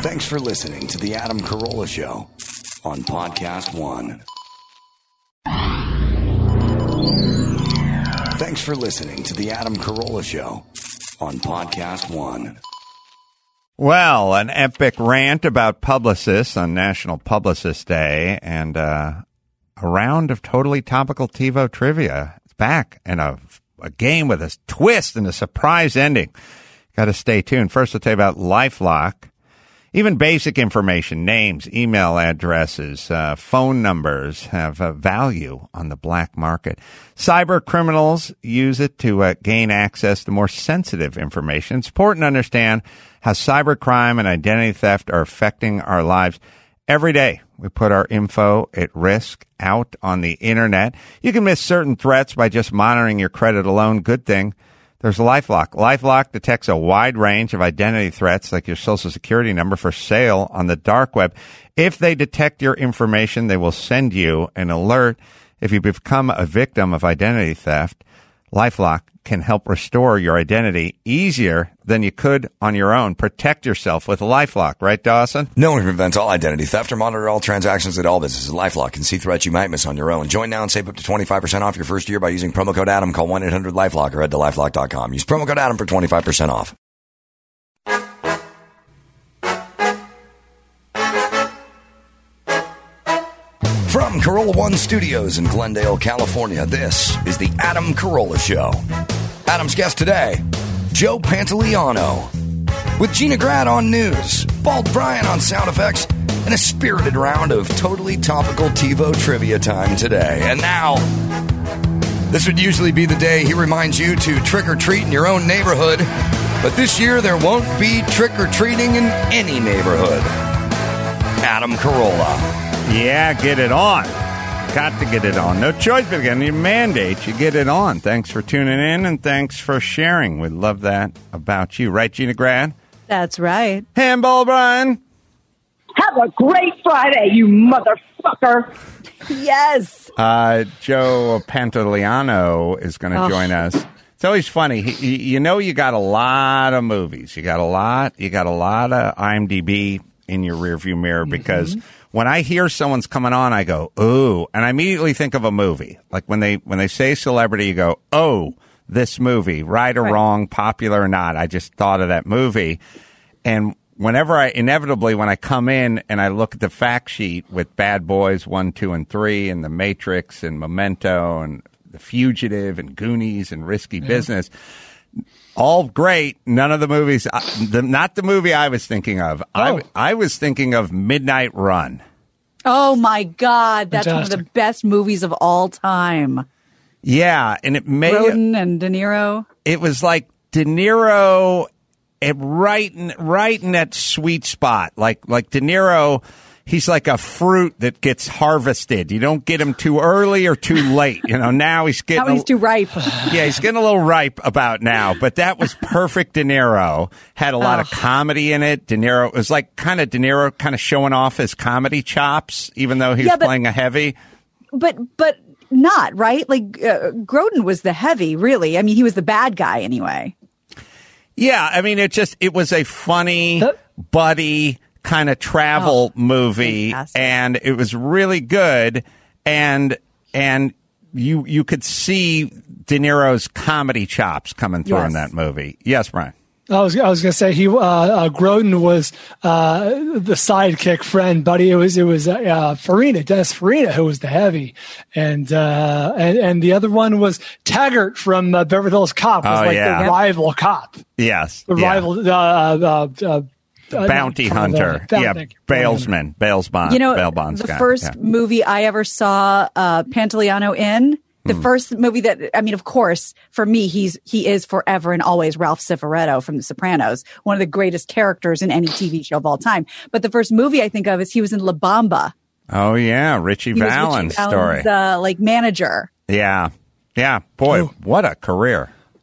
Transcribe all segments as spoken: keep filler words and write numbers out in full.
Thanks for listening to The Adam Carolla Show on Podcast One. Thanks for listening to The Adam Carolla Show on Podcast One. Well, an epic rant about publicists on National Publicist Day, and uh, a round of totally topical TiVo trivia. It's back, and a, a game with a twist and a surprise ending. Got to stay tuned. First, I'll tell you about LifeLock. Even basic information, names, email addresses, uh, phone numbers have a value on the black market. Cyber criminals use it to uh, gain access to more sensitive information. It's important to understand how cybercrime and identity theft are affecting our lives every day. We put our info at risk out on the internet. You can miss certain threats by just monitoring your credit alone. Good thing there's LifeLock. LifeLock detects a wide range of identity threats like your social security number for sale on the dark web. If they detect your information, they will send you an alert. If you become a victim of identity theft, LifeLock can help restore your identity easier than you could on your own. Protect yourself with LifeLock, right, Dawson? No one prevents all identity theft or monitor all transactions at all businesses. LifeLock can see threats you might miss on your own. Join now and save up to twenty-five percent off your first year by using promo code Adam. Call one eight hundred LifeLock or head to lifelock dot com. Use promo code Adam for twenty-five percent off. From Carolla One Studios in Glendale, California, this is the Adam Carolla Show. Adam's guest today, Joe Pantoliano. With Gina Grad on news, Bald Brian on sound effects, and a spirited round of totally topical TiVo trivia time today. And now, this would usually be the day he reminds you to trick-or-treat in your own neighborhood. But this year, there won't be trick-or-treating in any neighborhood. Adam Carolla. Yeah, get it on. Got to get it on. No choice but again. You mandate, you get it on. Thanks for tuning in, and thanks for sharing. We love that about you. Right, Gina Grad? That's right. Handball, Brian. Have a great Friday, you motherfucker. Yes. Uh, Joe Pantoliano is going to Oh. join us. It's always funny. He, he, you know, you got a lot of movies. You got a lot. You got a lot of IMDb in your rearview mirror because mm-hmm. when I hear someone's coming on, I go, ooh, and I immediately think of a movie. Like when they when they say celebrity, you go, oh, this movie, right or right. wrong, popular or not. I just thought of that movie. And whenever I, inevitably, when I come in and I look at the fact sheet with Bad Boys one, two, and three, and The Matrix, and Memento, and The Fugitive, and Goonies, and Risky yeah. Business, all great. None of the movies, uh, the, not the movie I was thinking of. Oh. I, I was thinking of Midnight Run. Oh, my God. That's Fantastic. one of the best movies of all time. Yeah, and it made Grodin and De Niro. It was like De Niro, it, right in, right in that sweet spot. Like like De Niro, he's like a fruit that gets harvested. You don't get him too early or too late. You know, now he's getting Now he's a, too ripe. Yeah, he's getting a little ripe about now. But that was perfect. De Niro had a lot Oh. of comedy in it. De Niro it was like kind of De Niro kind of showing off his comedy chops, even though he was Yeah, but- playing a heavy. But, but not, right? Like, uh, Grodin was the heavy, really. I mean, he was the bad guy anyway. Yeah, I mean, it just it was a funny, That- buddy kind of travel Oh, movie, fantastic. and it was really good. And and you you could see De Niro's comedy chops coming through in Yes. that movie. Yes, Brian. I was I was gonna say he uh, uh, Grodin was uh, the sidekick friend, buddy. It was it was uh, uh, Farina, Dennis Farina, who was the heavy, and uh, and and the other one was Taggart from uh, Beverly Hills Cop, was Oh, like yeah. the rival cop, Yes, the yeah. rival uh, uh, uh, uh, bounty uh, hunter. uh, Yeah, thank you. bailsman, bails bond. You know, bail bonds the guy. first Yeah. movie I ever saw uh, Pantoliano in, the Hmm. first movie that, I mean, of course, for me, he's he is forever and always Ralph Cifaretto from The Sopranos, one of the greatest characters in any T V show of all time. But the first movie I think of is he was in La Bamba. Oh yeah, Richie He was Valens Richie story. Valens' uh, like manager. Yeah, yeah. Boy, Oh. what a career!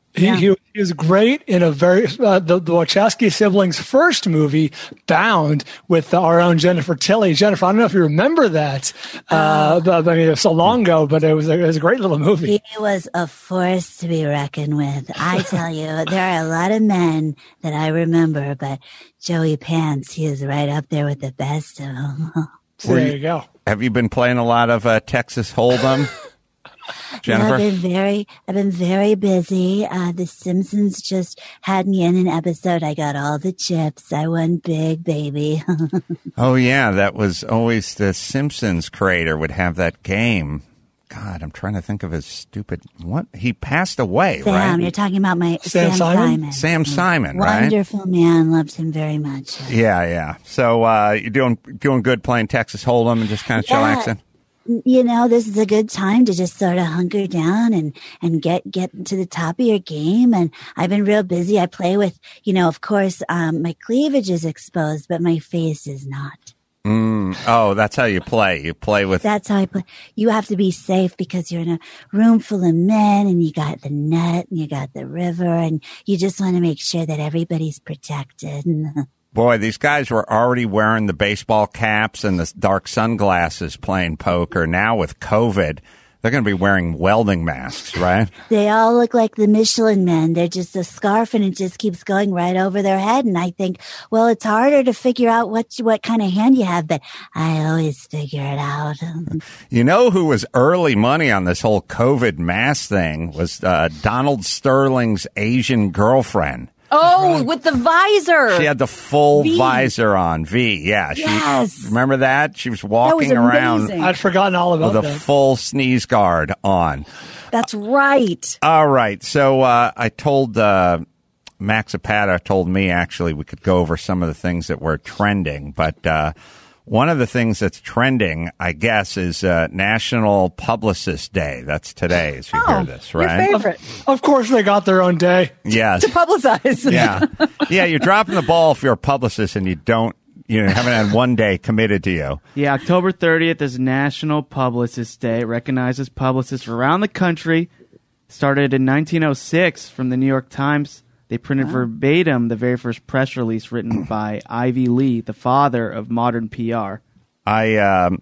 He, Yeah. he, he was great in a very uh, the, the Wachowski siblings' first movie, Bound, with our own Jennifer Tilly. Jennifer, I don't know if you remember that. Uh, but, I mean, it was so long ago, but it was a, it was a great little movie. He was a force to be reckoned with. I tell you, there are a lot of men that I remember, but Joey Pants, he is right up there with the best of them. So there you go. Have you been playing a lot of uh, Texas Hold'em, Jennifer? I've been very, I've been very busy. Uh, the Simpsons just had me in an episode. I got all the chips. I won big, baby. Oh, yeah. That was always the Simpsons creator would have that game. God, I'm trying to think of his stupid... What? He passed away, Sam, right? you're talking about my Sam Sam, Simon? Simon. Sam Simon, right? Wonderful man. Loved him very much. Yeah, yeah. So uh, you're doing doing good playing Texas Hold'em and just kind of Yeah. chillaxing? You know, this is a good time to just sort of hunker down and, and get, get to the top of your game. And I've been real busy. I play with, you know, of course, um, my cleavage is exposed, but my face is not. Mm. Oh, that's how you play. You play with... That's how I play. You have to be safe because you're in a room full of men and you got the net and you got the river and you just want to make sure that everybody's protected. Boy, these guys were already wearing the baseball caps and the dark sunglasses playing poker. Now with COVID, they're going to be wearing welding masks, right? They all look like the Michelin men. They're just a scarf and it just keeps going right over their head. And I think, well, it's harder to figure out what what kind of hand you have, but I always figure it out. You know who was early money on this whole COVID mask thing was uh, Donald Sterling's Asian girlfriend. Oh, with the visor. She had the full V. visor on. V, yeah. She, Yes. Remember that? She was walking That was around amazing. I'd forgotten all about with a that. full sneeze guard on. That's right. All right. So uh, I told uh, Max Zapata told me actually we could go over some of the things that were trending. But uh, one of the things that's trending, I guess, is uh, National Publicist Day. That's today as you Oh, hear this, right? Your favorite. Of course, they got their own day. Yes. To publicize. Yeah. Yeah, you're dropping the ball if you're a publicist and you don't, you know, haven't had one day committed to you. Yeah, October thirtieth is National Publicist Day. It recognizes publicists around the country. Started in nineteen oh six from the New York Times. They printed wow. verbatim the very first press release written by Ivy Lee, the father of modern P R. I um,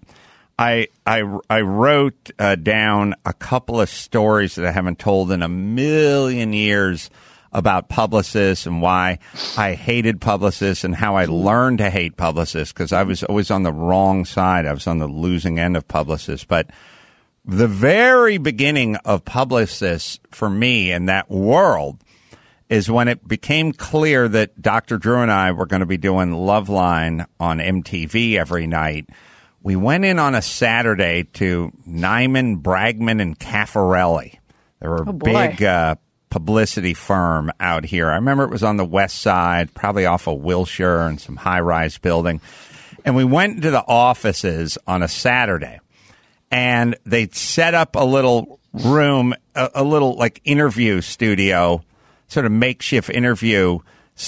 I I I wrote uh, down a couple of stories that I haven't told in a million years about publicists and why I hated publicists and how I learned to hate publicists because I was always on the wrong side. I was on the losing end of publicists. But the very beginning of publicists for me in that world is when it became clear that Doctor Drew and I were going to be doing Loveline on M T V every night. We went in on a Saturday to Nyman, Bragman, and Caffarelli. They were a oh boy. big uh, publicity firm out here. I remember it was on the west side, probably off of Wilshire and some high-rise building. And we went into the offices on a Saturday, and they set up a little room, a, a little like interview studio, sort of makeshift interview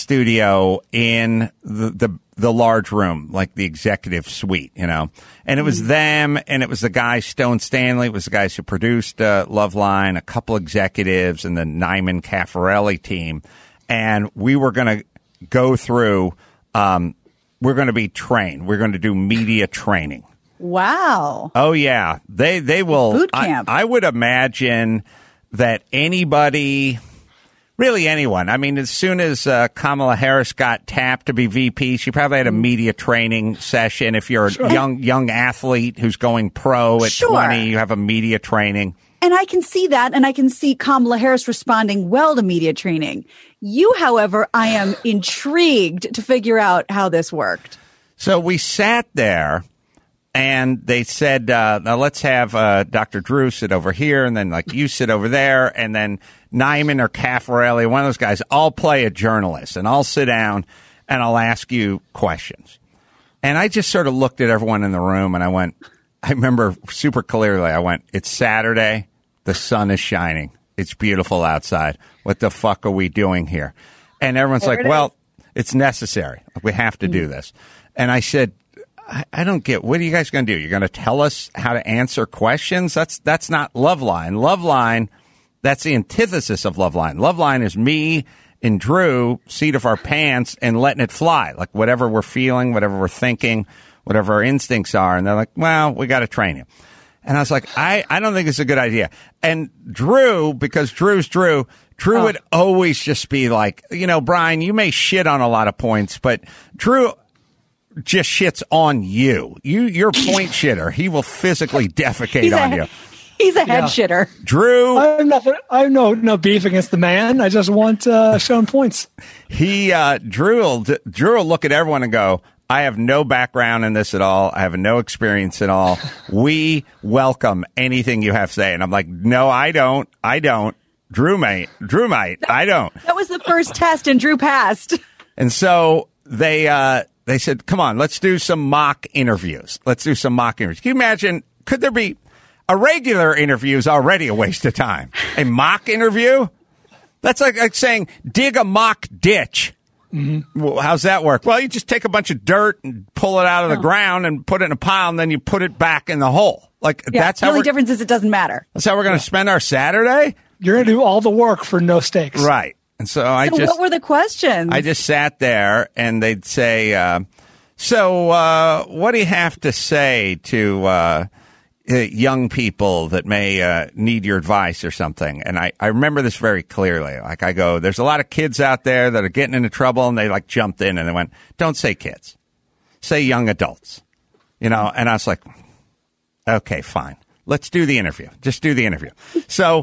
studio in the, the the large room, like the executive suite, you know. And it was them, and it was the guy, Stone Stanley, it was the guys who produced uh, Loveline, a couple executives, and the Nyman Caffarelli team. And we were going to go through, um, we're going to be trained. We're going to do media training. Wow. Oh, yeah. They, they will. Boot camp. I, I would imagine that anybody... Really anyone. I mean, as soon as uh, Kamala Harris got tapped to be V P, she probably had a media training session. If you're a sure. young young athlete who's going pro at sure. twenty, you have a media training. And I can see that, and I can see Kamala Harris responding well to media training. You, however, I am intrigued to figure out how this worked. So we sat there, and they said, uh, now let's have uh, Doctor Drew sit over here, and then like you sit over there, and then Nyman or Caffarelli, one of those guys, I'll play a journalist, and I'll sit down, and I'll ask you questions. And I just sort of looked at everyone in the room, and I went, I remember super clearly, I went, it's Saturday, the sun is shining, it's beautiful outside. What the fuck are we doing here? And everyone's there like, it well, it's necessary. We have to mm-hmm. do this. And I said, I, I don't get, what are you guys going to do? You're going to tell us how to answer questions? That's that's not Loveline. Loveline That's the antithesis of Loveline. Loveline is me and Drew, seat of our pants, and letting it fly. Like whatever we're feeling, whatever we're thinking, whatever our instincts are. And they're like, well, we got to train you. And I was like, I, I don't think it's a good idea. And Drew, because Drew's Drew, Drew oh. would always just be like, you know, Brian, you may shit on a lot of points, but Drew just shits on you. You, you're a point shitter. He will physically defecate he's on a, you. He's a head yeah. shitter. Drew. I have nothing. I have no, no beef against the man. I just want uh, shown points. He, uh, Drew will, Drew will look at everyone and go, I have no background in this at all. I have no experience at all. We welcome anything you have to say. And I'm like, no, I don't. I don't. Drew might. Drew might. That, I don't. That was the first test, and Drew passed. And so they uh, they said, come on, let's do some mock interviews. Let's do some mock interviews. Can you imagine? Could there be a regular interview is already a waste of time? A mock interview? That's like, like saying dig a mock ditch. Mm-hmm. Well, how's that work? Well, you just take a bunch of dirt and pull it out of the oh. ground and put it in a pile, and then you put it back in the hole. Like yeah, that's the how only we're, difference is it doesn't matter. That's how we're going to yeah. spend our Saturday. You're going to do all the work for no stakes, right? And so I so just what were the questions? I just sat there, and they'd say, uh, "So, uh, what do you have to say to?" Uh, young people that may uh, need your advice or something. And I, I remember this very clearly. Like I go, there's a lot of kids out there that are getting into trouble, and they like jumped in and they went, don't say kids, say young adults, you know? And I was like, okay, fine. Let's do the interview. Just do the interview. So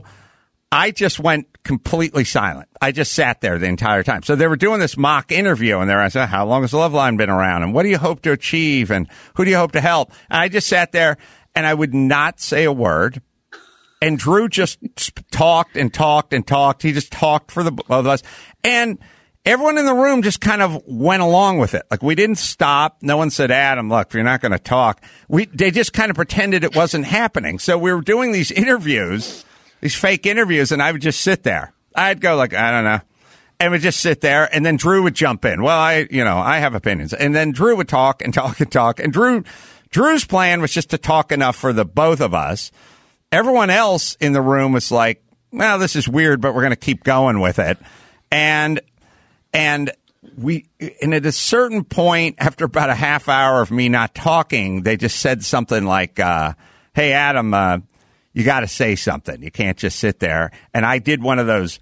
I just went completely silent. I just sat there the entire time. So they were doing this mock interview, and they're asking, how long has Loveline been around? And what do you hope to achieve? And who do you hope to help? And I just sat there, and I would not say a word. And Drew just talked and talked and talked. He just talked for the both of us. And everyone in the room just kind of went along with it. Like, we didn't stop. No one said, Adam, look, if you're not going to talk. We, they just kind of pretended it wasn't happening. So we were doing these interviews, these fake interviews, and I would just sit there. I'd go like, I don't know. And would just sit there, and then Drew would jump in. Well, I, you know, I have opinions. And then Drew would talk and talk and talk. And Drew... Drew's plan was just to talk enough for the both of us. Everyone else in the room was like, well, this is weird, but we're going to keep going with it. And and we and at a certain point, after about a half hour of me not talking, they just said something like, uh, hey, Adam, uh, you got to say something. You can't just sit there. And I did one of those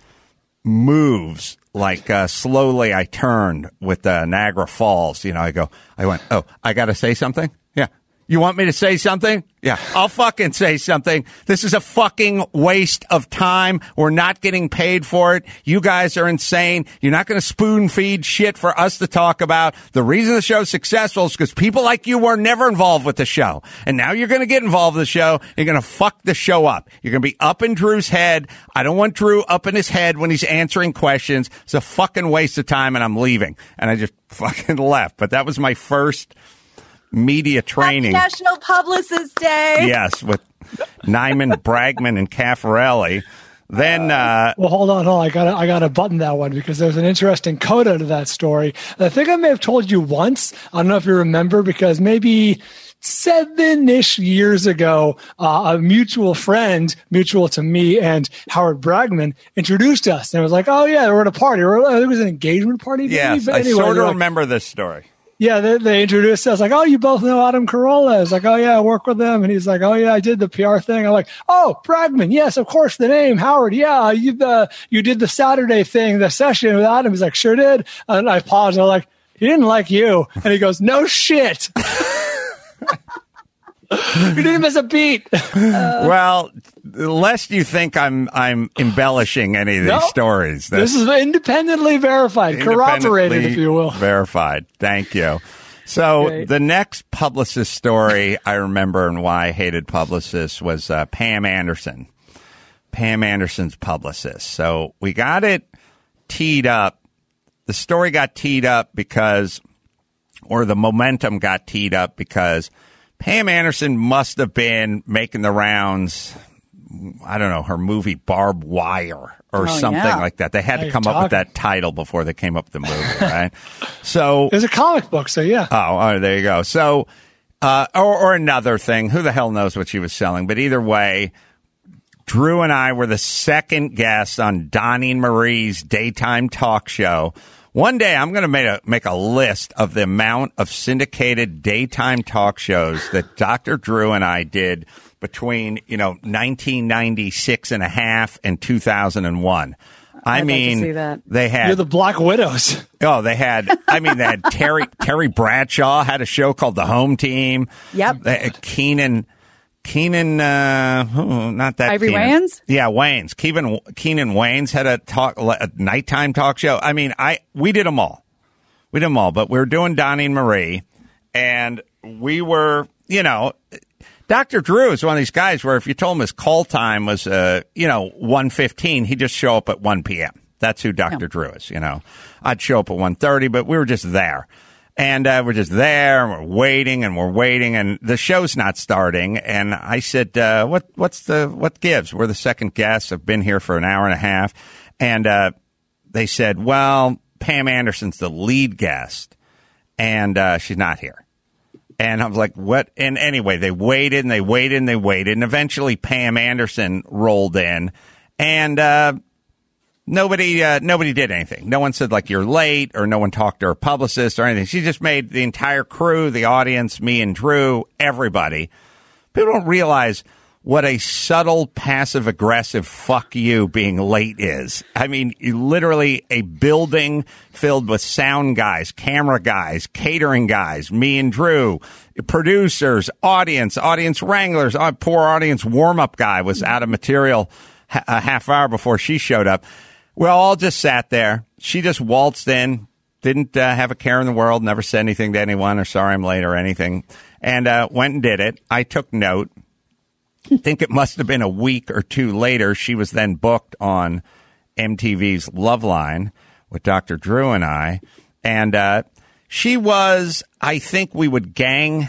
moves, like uh, slowly I turned with uh, Niagara Falls. You know, I go, I went, oh, I got to say something? Yeah. You want me to say something? Yeah, I'll fucking say something. This is a fucking waste of time. We're not getting paid for it. You guys are insane. You're not going to spoon feed shit for us to talk about. The reason the show's successful is because people like you were never involved with the show. And now you're going to get involved with the show. You're going to fuck the show up. You're going to be up in Drew's head. I don't want Drew up in his head when he's answering questions. It's a fucking waste of time, and I'm leaving. And I just fucking left. But that was my first media training. Happy National Publicist Day. Yes, with Nyman, Bragman, and Caffarelli. Then, uh, well, hold on, hold on. I got I got to button that one because there's an interesting coda to that story. I think I may have told you once. I don't know if you remember, because maybe seven-ish years ago, uh, a mutual friend, mutual to me and Howard Bragman, introduced us, and it was like, "Oh yeah, we're at a party. Or it was an engagement party." Yes, maybe? I anyway, sort of like, remember this story. Yeah, they, they introduced us like, oh, you both know Adam Carolla. I was like, oh, yeah, I work with them. And he's like, oh, yeah, I did the P R thing. I'm like, oh, Bragman. Yes, of course, the name. Howard. Yeah, you the you did the Saturday thing, the session with Adam. He's like, sure did. And I paused. And I'm like, he didn't like you. And he goes, no shit. You didn't miss a beat. Uh, well, lest you think I'm I'm embellishing any of these no, stories. This is independently verified, independently corroborated, if you will. Verified. Thank you. So Great. The next publicist story I remember and why I hated publicists was uh, Pam Anderson. Pam Anderson's publicist. So we got it teed up. The story got teed up because, or the momentum got teed up because Pam Anderson must have been making the rounds, I don't know, her movie Barbed Wire or oh, something yeah. like that. They had to come up with that title before they came up with the movie, right? So there's a comic book, so yeah. Oh, oh there you go. So, uh, or, or another thing. Who the hell knows what she was selling? But either way, Drew and I were the second guests on Donnie and Marie's daytime talk show. One day I'm going to make a, make a list of the amount of syndicated daytime talk shows that Doctor Drew and I did between, you know, nineteen ninety-six and a half and two thousand one. I I'd mean, like to see that. they had You're the Black Widows. Oh, they had. I mean, they had Terry Terry Bradshaw had a show called The Home Team. Yep. They had Keenan. Keenan, uh, oh, not that Ivory Keenan. Wayans? Yeah, Wayans. Keenan, Keenan Wayans had a talk, a nighttime talk show. I mean, I we did them all. We did them all, but we were doing Donnie and Marie, and we were, you know, Doctor Drew is one of these guys where if you told him his call time was, uh, you know, one fifteen, he'd just show up at one p.m. That's who Doctor Yeah. Drew is, you know. I'd show up at one thirty, but we were just there. And uh, we're just there, and we're waiting, and we're waiting, and the show's not starting. And I said, uh, "What? What's the what gives?" We're the second guests. I've been here for an hour and a half, and uh, they said, "Well, Pam Anderson's the lead guest, and uh, she's not here." And I was like, "What?" And anyway, they waited, and they waited, and they waited, and eventually Pam Anderson rolled in, and. Uh, Nobody, uh, nobody did anything. No one said like you're late, or no one talked to her publicist or anything. She just made the entire crew, the audience, me and Drew, everybody. People don't realize what a subtle, passive aggressive fuck you being late is. I mean, you literally a building filled with sound guys, camera guys, catering guys, me and Drew, producers, audience, audience wranglers. Our poor audience warm up guy was out of material a half hour before she showed up. We all just sat there. She just waltzed in, didn't uh, have a care in the world, never said anything to anyone or sorry I'm late or anything, and uh, went and did it. I took note. I think it must have been a week or two later. She was then booked on M T V's Loveline with Doctor Drew and I, and uh, she was, I think we would gang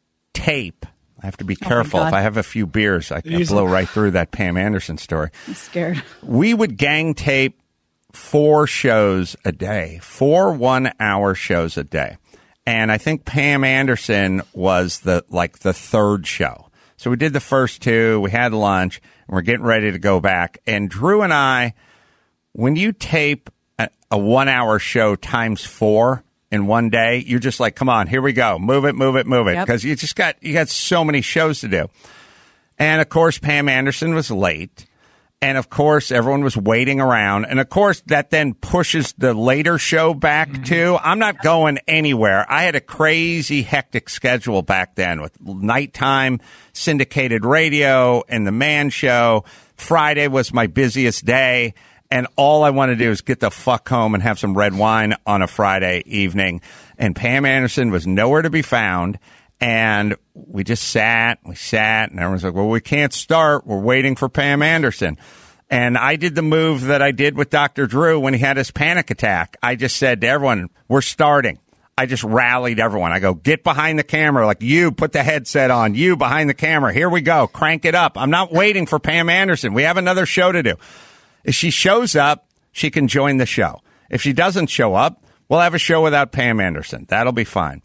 tape. I have to be careful. Oh if I have a few beers, I can blow right through that Pam Anderson story. I'm scared. We would gang tape four shows a day, four one-hour shows a day. And I think Pam Anderson was the like the third show. So we did the first two. We had lunch, and we're getting ready to go back. And Drew and I, when you tape a, a one-hour show times four, in one day, you're just like, come on, here we go. Move it, move it, move it. Because yep. you just got, you got so many shows to do. And of course, Pam Anderson was late. And of course, everyone was waiting around. And of course, that then pushes the later show back mm-hmm. too. I'm not going anywhere. I had a crazy, hectic schedule back then with nighttime syndicated radio and the Man Show. Friday was my busiest day. And all I want to do is get the fuck home and have some red wine on a Friday evening. And Pam Anderson was nowhere to be found. And we just sat, we sat, and everyone's like, well, we can't start. We're waiting for Pam Anderson. And I did the move that I did with Doctor Drew when he had his panic attack. I just said to everyone, we're starting. I just rallied everyone. I go, get behind the camera. Like, you, put the headset on. You, behind the camera. Here we go. Crank it up. I'm not waiting for Pam Anderson. We have another show to do. If she shows up, she can join the show. If she doesn't show up, we'll have a show without Pam Anderson. That'll be fine.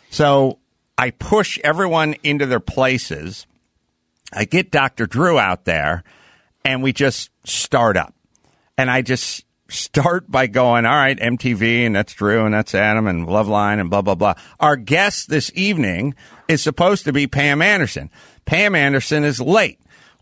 So I push everyone into their places. I get Doctor Drew out there, and we just start up. And I just start by going, all right, M T V, and that's Drew, and that's Adam, and Loveline, and blah, blah, blah. Our guest this evening is supposed to be Pam Anderson. Pam Anderson is late.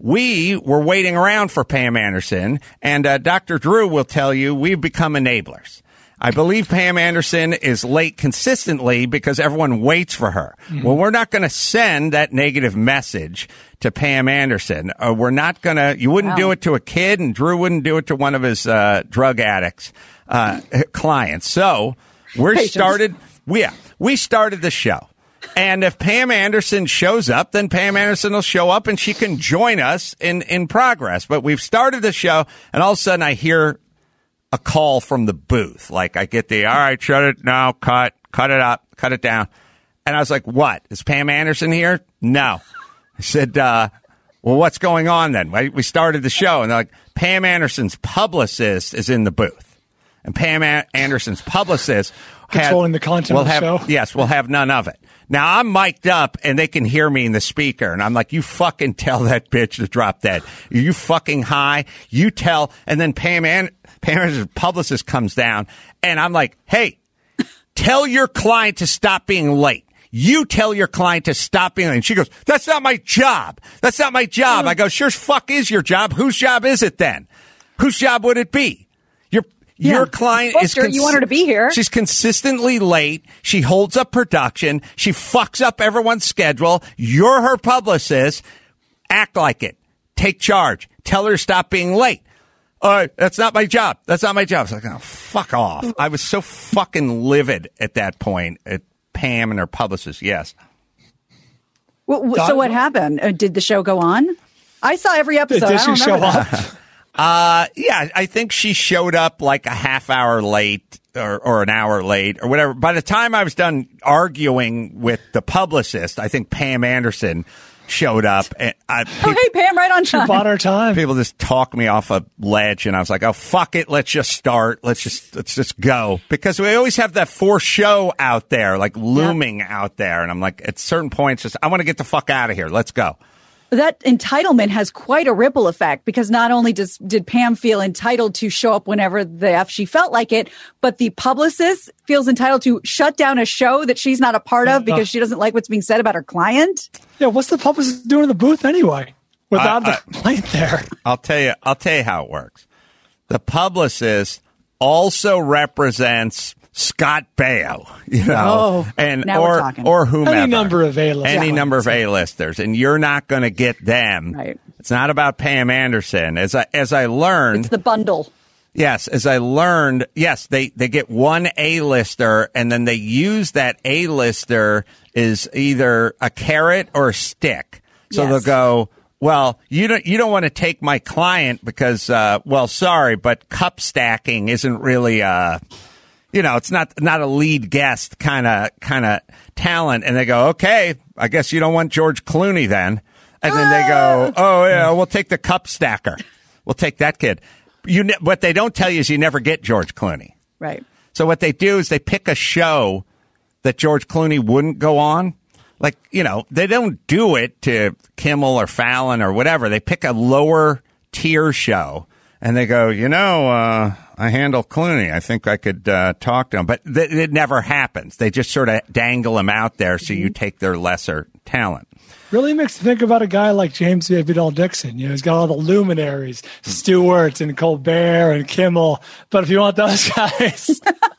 We were waiting around for Pam Anderson, and uh, Doctor Drew will tell you we've become enablers. I believe Pam Anderson is late consistently because everyone waits for her. Mm-hmm. Well, we're not going to send that negative message to Pam Anderson. Uh, we're not going to, you wouldn't wow. do it to a kid, and Drew wouldn't do it to one of his uh, drug addicts uh, clients. So we're Patience. started, we, yeah, we started the show. And if Pam Anderson shows up, then Pam Anderson will show up and she can join us in, in progress. But we've started the show, and all of a sudden I hear a call from the booth. Like, I get the, all right, shut it now, cut, cut it up, cut it down. And I was like, what? Is Pam Anderson here? No. I said, uh, well, what's going on then? We started the show, and they're like, Pam Anderson's publicist is in the booth. And Pam A- Anderson's publicist controlling has, the content will of the have, show. Yes, will have none of it. Now I'm mic'd up and they can hear me in the speaker. And I'm like, you fucking tell that bitch to drop dead. You fucking high. You tell. And then Pam and Pam Anderson's publicist comes down and I'm like, hey, tell your client to stop being late. You tell your client to stop being late. And she goes, that's not my job. That's not my job. I go, sure as fuck is your job. Whose job is it then? Whose job would it be? Your Yeah. Your client Booked is her. cons- You want her to be here. She's consistently late. She holds up production. She fucks up everyone's schedule. You're her publicist. Act like it. Take charge. Tell her to stop being late. Uh, that's not my job. That's not my job. It's like, oh, fuck off. I was so fucking livid at that point at Pam and her publicist. Yes. Well, w- so what happened? Uh, did the show go on? I saw every episode. Did I don't she show remember up? that. Uh, yeah, I think she showed up like a half hour late or, or an hour late or whatever. By the time I was done arguing with the publicist, I think Pam Anderson showed up. And I, Oh, hey, Pam, right on time. Bought our time. people just talk me off a ledge, and I was like, "Oh, fuck it, let's just start. Let's just let's just go." Because we always have that for show out there, like looming out there, and I'm like, at certain points, just I want to get the fuck out of here. Let's go. That entitlement has quite a ripple effect because not only does did Pam feel entitled to show up whenever the F she felt like it, but the publicist feels entitled to shut down a show that she's not a part of because she doesn't like what's being said about her client. Yeah, what's the publicist doing in the booth anyway without Uh, the complaint there? I'll tell you. I'll tell you how it works. The publicist also represents Scott Baio, you know, Oh, and now we're or talking. or whomever, Any number of A-listers. any Yeah. number of A-listers, and you're not going to get them. Right. It's not about Pam Anderson. As I as I learned, It's the bundle. yes, as I learned, yes, they they get one A-lister, and then they use that A-lister as either a carrot or a stick. So Yes. they'll go, well, you don't you don't want to take my client because, uh, well, sorry, but cup stacking isn't really, uh, you know, it's not not a lead guest kind of kind of talent. And they go, okay, I guess you don't want George Clooney then. And then they go, oh yeah, we'll take the cup stacker. We'll take that kid. You ne- what they don't tell you is you never get George Clooney. Right. So what they do is they pick a show that George Clooney wouldn't go on. Like, you know, they don't do it to Kimmel or Fallon or whatever. They pick a lower tier show and they go, you know, uh, I handle Clooney. I think I could uh, talk to him. But th- it never happens. They just sort of dangle him out there so you take their lesser talent. Really makes me think about a guy like James Vidal Dixon. You know, he's got all the luminaries, Stewart and Colbert and Kimmel. But if you want those guys,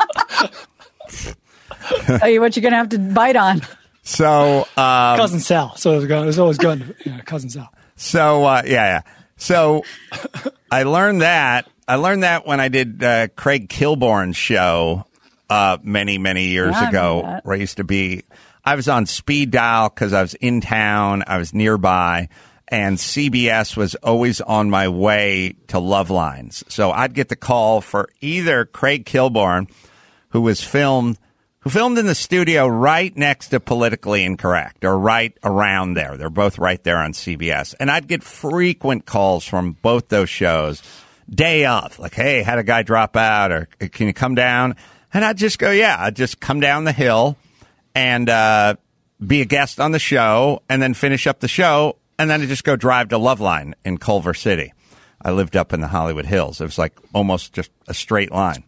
Tell you what you're going to have to bite on. So, um, Cousin Sal. So it was, going, it was always good. Yeah, Cousin Sal. So, uh, yeah, yeah. So I learned that. I learned that when I did uh, Craig Kilborn's show uh, many, many years Yeah, I ago, remember that. where I used to be. I was on speed dial because I was in town. I was nearby. And C B S was always on my way to Love Lines. So I'd get the call for either Craig Kilborn, who was filmed who filmed in the studio right next to Politically Incorrect, or right around there. They're both right there on C B S. And I'd get frequent calls from both those shows day of, like, hey, had a guy drop out, or can you come down? And I'd just go, yeah, I'd just come down the hill and uh, be a guest on the show and then finish up the show. And then I'd just go drive to Loveline in Culver City. I lived up in the Hollywood Hills. It was like almost just a straight line.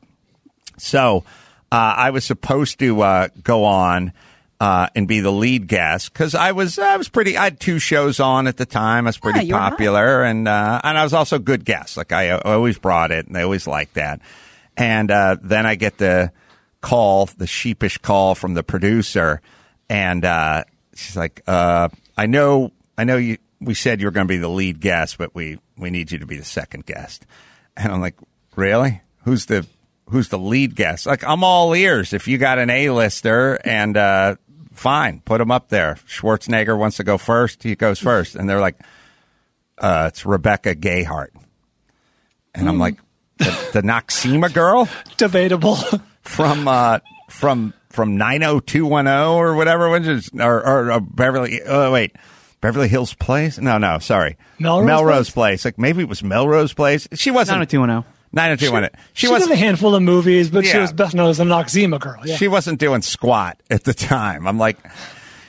So uh, I was supposed to uh, go on uh, and be the lead guest because I was I was pretty. I had two shows on at the time. I was pretty Yeah, you were hot. popular, and uh, and I was also a good guest. Like I, I always brought it, and they always liked that. And uh, then I get the call, the sheepish call from the producer, and uh, she's like, uh, "I know, I know you. We said you were going to be the lead guest, but we we need you to be the second guest." And I'm like, "Really? Who's the who's the lead guest?" Like, I'm all ears. If you got an A-lister, and uh, fine, put him up there. Schwarzenegger wants to go first, he goes first. And they're like, uh, "It's Rebecca Gayheart," and I'm like, "The, the Noxema girl Debatable. from uh, from from nine oh two one oh or whatever, which is or, or, or Beverly. Oh wait." Beverly Hills Place? No, no, sorry. Melrose Melrose Place? Place. Like, maybe it was Melrose Place. She wasn't. nine oh two one oh. nine oh two one oh. She, She was did a handful of movies, but she Yeah. was best known as the Noxema girl. Yeah. She wasn't doing squat at the time. I'm like,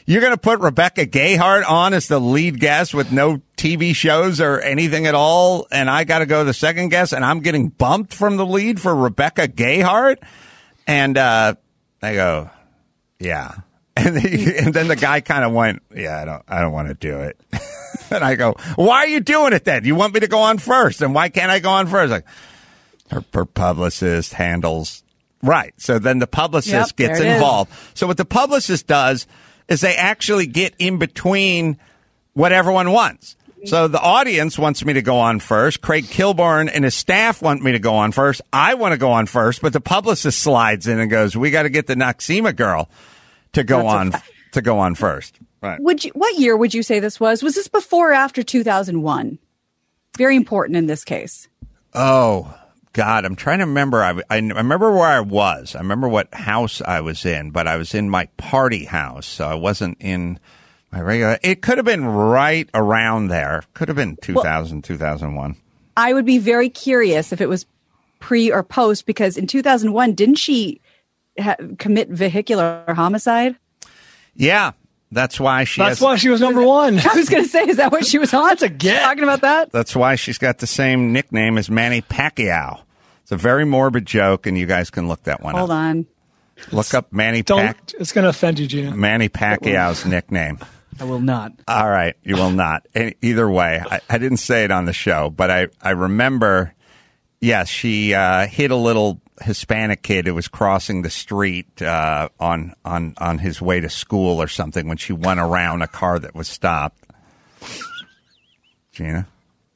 You're going to put Rebecca Gayheart on as the lead guest with no T V shows or anything at all, and I got to go the second guest, and I'm getting bumped from the lead for Rebecca Gayheart? And uh, I go, yeah. And, the, and then the guy kind of went, yeah, I don't, I don't want to do it. And I go, why are you doing it then? You want me to go on first, and why can't I go on first? Like, her, her publicist handles. Right. So then the publicist Yep, gets there it involved. So what the publicist does is they actually get in between what everyone wants. So the audience wants me to go on first. Craig Kilborn and his staff want me to go on first. I want to go on first, but the publicist slides in and goes, we got to get the Noxema girl to go That's a on fact. to go on first. Right. Would you, what year would you say this was? Was this before or after two thousand one? Very important in this case. Oh, God, I'm trying to remember. I, I remember where I was. I remember what house I was in, but I was in my party house, so I wasn't in my regular. It could have been right around there. Could have been two thousand, well, two thousand one. I would be very curious if it was pre or post, because in two thousand one, didn't she ha- commit vehicular homicide? Yeah. That's why she That's has, why she was number one. I was going to say, is that what she was on? That's a get. Talking about that? That's why she's got the same nickname as Manny Pacquiao. It's a very morbid joke, and you guys can look that one Hold up. on. Look up Manny Don't. Pac- It's going to offend you, Gina. Manny Pacquiao's nickname. I will not. All right, you will not. E- Either way, I, I didn't say it on the show, but I, I remember, yes, she uh, hit a little Hispanic kid who was crossing the street uh, on, on, on his way to school or something when she went around a car that was stopped. Gina?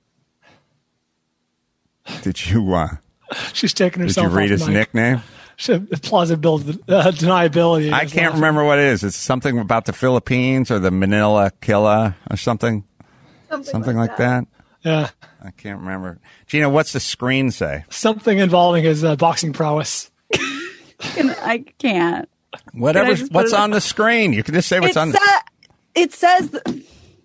Did you... Uh, She's taking Did herself you read off his mic. nickname? She- Plausibility, uh, deniability. I can't remember what it is. It's something about the Philippines or the Manila Killa or something. Something, Something like that. Yeah. I can't remember. Gina, what's the screen say? Something involving his uh, boxing prowess. And I can't. Whatever. just put What's it- on the screen? You can just say what's It, on. sa- it says... The-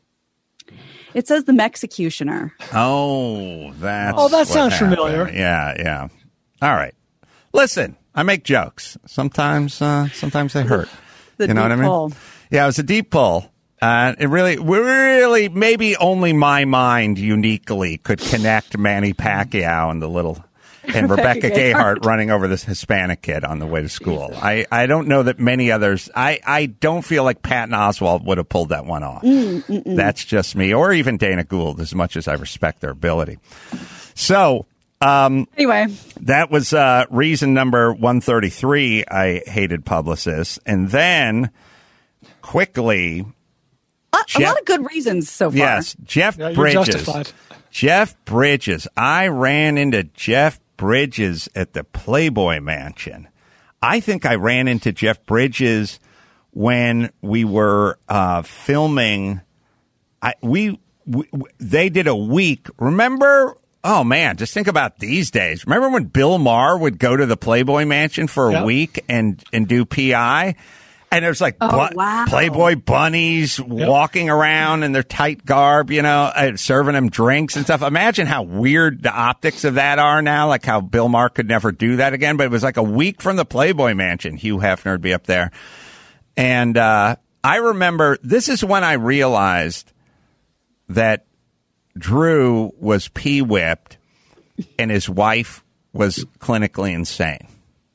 It says the Mexicutioner. Oh, that's. Oh, that what sounds happened. familiar. Yeah, yeah. All right. Listen, I make jokes. Sometimes, uh, sometimes they hurt. The you know deep what I mean? pull. Yeah, it was a deep pull. Uh, it really, really, maybe only my mind uniquely could connect Manny Pacquiao and the little, and Rebecca Rebecca Gayheart Gayheart. running over this Hispanic kid on the way to school. I, I don't know that many others, I, I don't feel like Patton Oswalt would have pulled that one off. Mm, That's just me, or even Dana Gould, as much as I respect their ability. So, um, Anyway, that was uh, reason number one thirty-three. I hated publicists. And then quickly, a, a Jeff- lot of good reasons so far. yes, Jeff Yeah, you're Bridges. justified. Jeff Bridges. I ran into Jeff Bridges at the Playboy Mansion. I think I ran into Jeff Bridges when we were uh, filming. I, we, we they did a week. Remember? Oh man, just think about these days. Remember when Bill Maher would go to the Playboy Mansion for a Yep. week and and do P I? And there's like Oh, bu- wow. Playboy bunnies walking around in their tight garb, you know, uh, serving them drinks and stuff. Imagine how weird the optics of that are now, like how Bill Maher could never do that again. But it was like a week from the Playboy Mansion. Hugh Hefner would be up there. And uh, I remember this is when I realized that Drew was pee-whipped and his wife was clinically insane.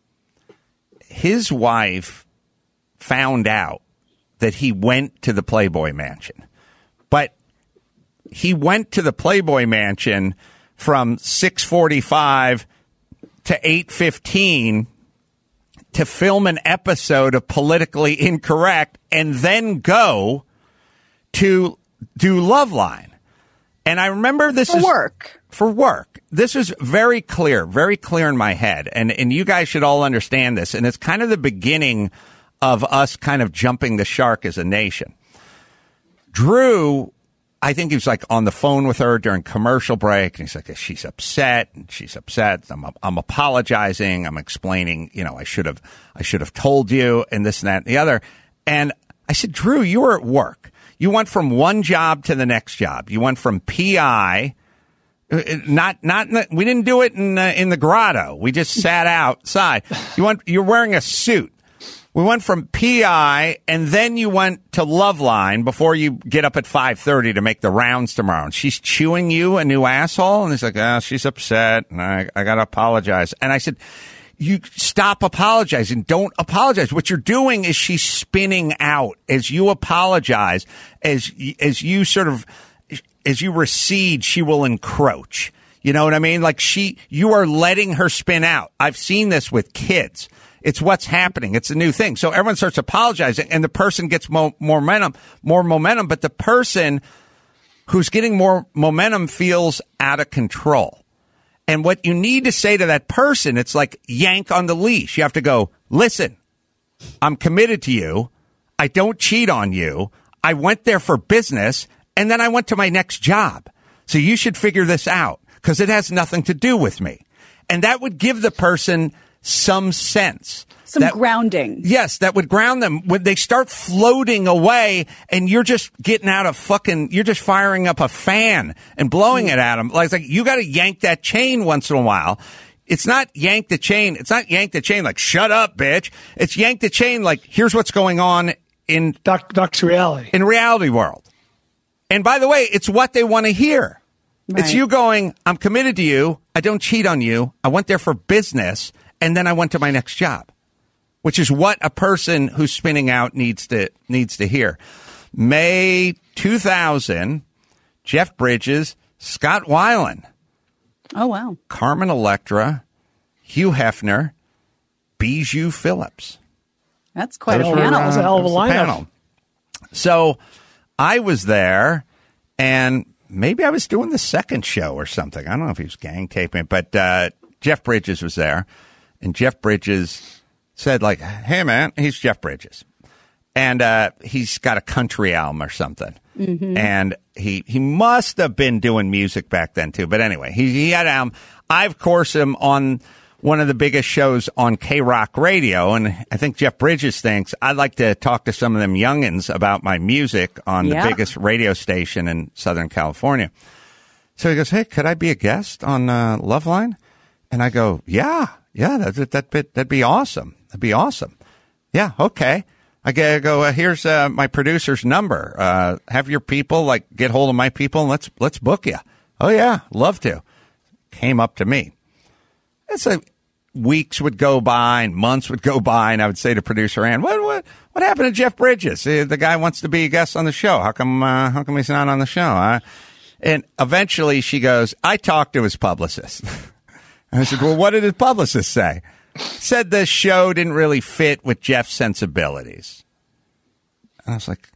His wife found out that he went to the Playboy Mansion. But he went to the Playboy Mansion from six forty-five to eight fifteen to film an episode of Politically Incorrect and then go to do Loveline. And I remember this For is work. For work. This is very clear, very clear in my head. And and you guys should all understand this. And it's kind of the beginning of us kind of jumping the shark as a nation. Drew, I think he was like on the phone with her during commercial break. And he's like, she's upset and she's upset. I'm, I'm apologizing. I'm explaining, you know, I should have, I should have told you and this and that and the other. And I said, Drew, you were at work. You went from one job to the next job. You went from P I, not, not, in the, we didn't do it in, uh, in the grotto. We just sat outside. You went, you're wearing a suit. We went from P I, and then you went to Loveline before you get up at five thirty to make the rounds tomorrow. And she's chewing you a new asshole. And he's like, oh, she's upset, and I, I got to apologize. And I said, you stop apologizing. Don't apologize. What you're doing is she's spinning out as you apologize, as as you sort of, as you recede, she will encroach. You know what I mean? Like she, you are letting her spin out. I've seen this with kids. It's what's happening. It's a new thing. So everyone starts apologizing, and the person gets mo- more momentum, more momentum. But the person who's getting more momentum feels out of control. And what you need to say to that person, it's like yank on the leash. You have to go, listen, I'm committed to you. I don't cheat on you. I went there for business, and then I went to my next job. So you should figure this out because it has nothing to do with me. And that would give the person some sense. Some that, grounding. Yes, that would ground them. When they start floating away and you're just getting out of fucking, you're just firing up a fan and blowing mm. it at them. Like, it's like you got to yank that chain once in a while. It's not yank the chain. It's not yank the chain like, shut up, bitch. It's yank the chain like, here's what's going on in Doc, Doc's reality. In reality world. And by the way, it's what they want to hear. Right. It's you going, I'm committed to you. I don't cheat on you. I went there for business. And then I went to my next job, which is what a person who's spinning out needs to needs to hear. May two thousand, Jeff Bridges, Scott Weiland. Oh, wow. Carmen Electra, Hugh Hefner, Bijou Phillips. That's quite a panel. panel. That was a hell of a lineup. So I was there, and maybe I was doing the second show or something. I don't know if he was gang taping, but uh, Jeff Bridges was there. And Jeff Bridges said, like, hey, man, he's Jeff Bridges. And uh, he's got a country album or something. Mm-hmm. And he he must have been doing music back then, too. But anyway, he, he had an album. I, of course, am on one of the biggest shows on K-Rock Radio. And I think Jeff Bridges thinks I'd like to talk to some of them youngins about my music on yeah. the biggest radio station in Southern California. So he goes, hey, could I be a guest on uh, Loveline? And I go, yeah. Yeah, that, that, that, that'd be awesome. That'd be awesome. Yeah, okay. I go, uh, here's uh, my producer's number. Uh, have your people, like, get hold of my people, and let's let's book you. Oh, yeah, love to. Came up to me. It's like weeks would go by and months would go by, and I would say to producer Ann, what what what happened to Jeff Bridges? Uh, the guy wants to be a guest on the show. How come uh, how come he's not on the show? Uh, and eventually she goes, I talked to his publicist. And I said, well, what did his publicist say? Said the show didn't really fit with Jeff's sensibilities. And I was like,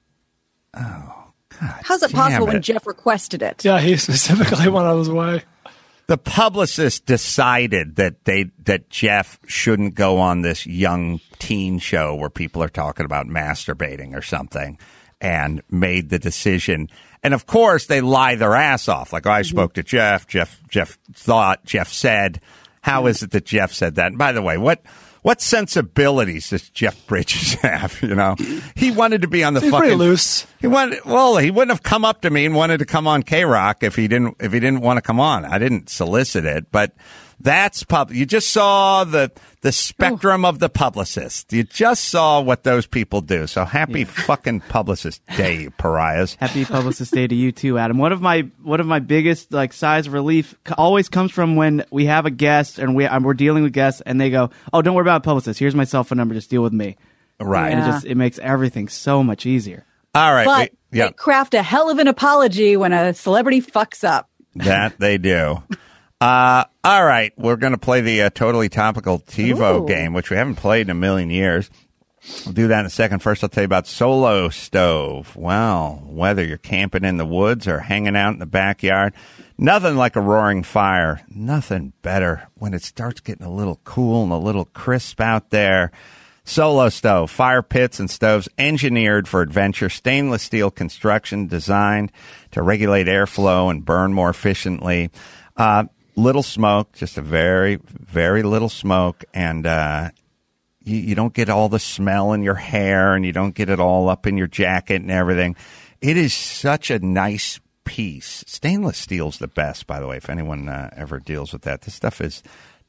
oh, God. How's it possible it. when Jeff requested it? Yeah, he specifically went out of his way. The publicist decided that they that Jeff shouldn't go on this young teen show where people are talking about masturbating or something, and made the decision. And of course, they lie their ass off. Like, oh, I spoke to Jeff. Jeff, Jeff thought. Jeff said. How is it that Jeff said that? And by the way, what what sensibilities does Jeff Bridges have? You know, he wanted to be on the He's fucking. Pretty loose. He wanted. Well, he wouldn't have come up to me and wanted to come on K-Rock if he didn't if he didn't want to come on. I didn't solicit it, but that's pub. You just saw the the spectrum oh. of the publicist. You just saw what those people do. So happy yeah. fucking Publicist Day, you pariahs. Happy Publicist Day to you too, Adam. One of my one of my biggest like sighs of relief always comes from when we have a guest and we um, we're dealing with guests and they go, "Oh, don't worry about publicist. Here's my cell phone number. Just deal with me." Right. And it just it makes everything so much easier. All right. But we, yeah. they craft a hell of an apology when a celebrity fucks up. That they do. Uh, all right, we're going to play the uh, Totally Topical TiVo Ooh. game, which we haven't played in a million years. We'll do that in a second. First, I'll tell you about Solo Stove. Well, whether you're camping in the woods or hanging out in the backyard, nothing like a roaring fire. Nothing better when it starts getting a little cool and a little crisp out there. Solo Stove, fire pits and stoves engineered for adventure, stainless steel construction designed to regulate airflow and burn more efficiently. Uh, Little smoke, just a very, very little smoke, and uh, you, you don't get all the smell in your hair, and you don't get it all up in your jacket and everything. It is such a nice piece. Stainless steel's the best, by the way, if anyone uh, ever deals with that. This stuff is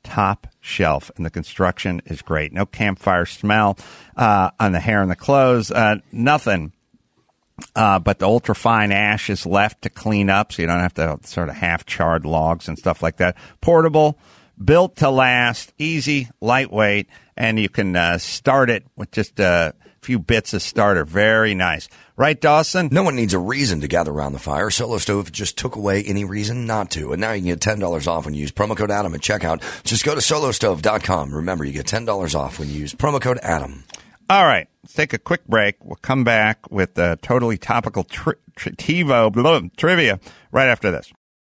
top shelf, and the construction is great. No campfire smell uh, on the hair and the clothes. Uh, nothing. Uh, but the ultra-fine ash is left to clean up, so you don't have to sort of half-charred logs and stuff like that. Portable, built to last, easy, lightweight, and you can uh, start it with just a few bits of starter. Very nice. Right, Dawson? No one needs a reason to gather around the fire. Solo Stove just took away any reason not to. And now you can get ten dollars off when you use promo code Adam at checkout. Just go to solo stove dot com. Remember, you get ten dollars off when you use promo code Adam. All right, let's take a quick break. We'll come back with uh, totally topical tri- tri- TiVo blah, trivia right after this.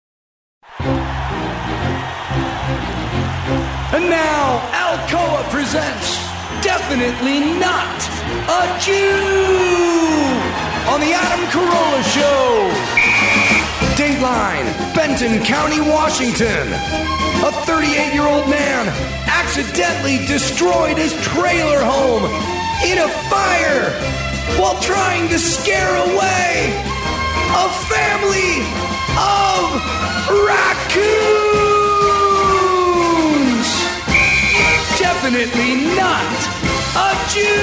And now, Alcoa presents Definitely Not a Jew on the Adam Carolla Show. Dateline, Benton County, Washington. A thirty-eight-year-old man accidentally destroyed his trailer home in a fire while trying to scare away a family of raccoons. Definitely not a